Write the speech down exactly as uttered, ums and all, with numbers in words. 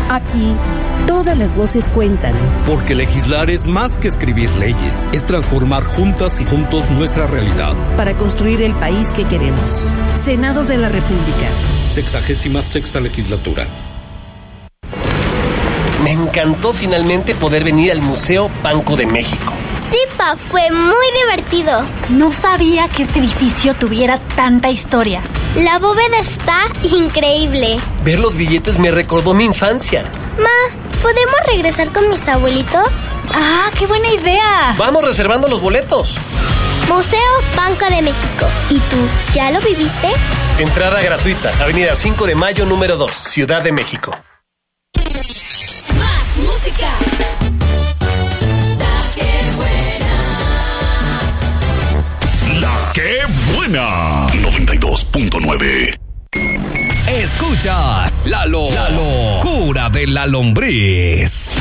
Aquí, todas las voces cuentan. Porque legislar es más que escribir leyes, es transformar juntas y juntos nuestra realidad. Para construir el país que queremos. Senado de la República. Sexagésima sexta legislatura. Me encantó finalmente poder venir al Museo Banco de México. Sí, pa, fue muy divertido. No sabía que este edificio tuviera tanta historia. La bóveda está increíble. Ver los billetes me recordó mi infancia. Ma, ¿podemos regresar con mis abuelitos? ¡Ah, qué buena idea! Vamos reservando los boletos. Museo Banco de México. ¿Y tú, ya lo viviste? Entrada gratuita, Avenida cinco de Mayo, número dos, Ciudad de México. Más música. La que buena. noventa y dos punto nueve. Escuchas La, lo, la locura de la lombriz.